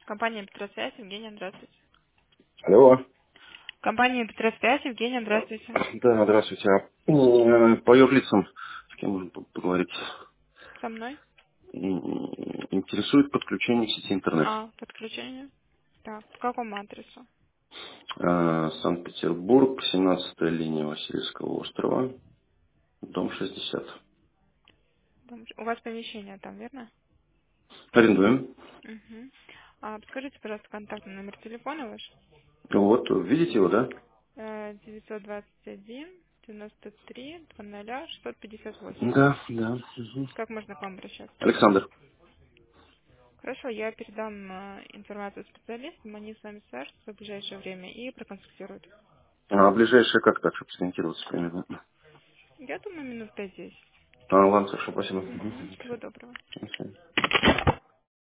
Компания Петросвязь, Евгения, здравствуйте. Алло. Компания Петросвязь, Евгения, здравствуйте. Да, здравствуйте. По юрлицам с кем можно поговорить? Со мной? Интересует подключение к сети интернет. Подключение. Так, по какому адресу? Санкт-Петербург, 17-я линия Васильевского острова, дом 60. У вас помещение там, верно? Арендуем. Угу. Подскажите, пожалуйста, контактный номер телефона ваш. Вот, видите его, да? 921 93 00 658. Да, да. Мгм. Как можно к вам обращаться? Александр. Хорошо, я передам информацию специалистам, они с вами свяжутся в ближайшее время и проконсультируют. А ближайшее как так, чтобы сориентироваться примерно? Я думаю, минут 5-10. Ладно, хорошо, спасибо. Всего доброго. Мгм.